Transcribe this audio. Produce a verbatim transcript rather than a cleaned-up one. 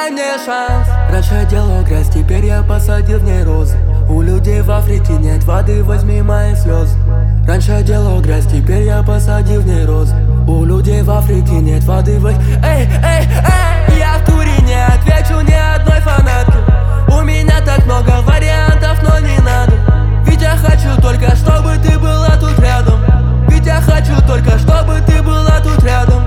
дай мне шанс. Раньше делал грязь, теперь я посадил в ней розы. У людей в Африке нет воды, возьми мои слезы. Раньше делал грязь, теперь я посадил в ней розы. У людей в Африке нет воды, возьми. Эй, эй, эй, я в туре не отвечу ни одной фанатке. У меня так много вариантов, но не надо. Ведь я хочу только, чтобы ты была тут рядом. Ведь я хочу только, чтобы ты была тут рядом.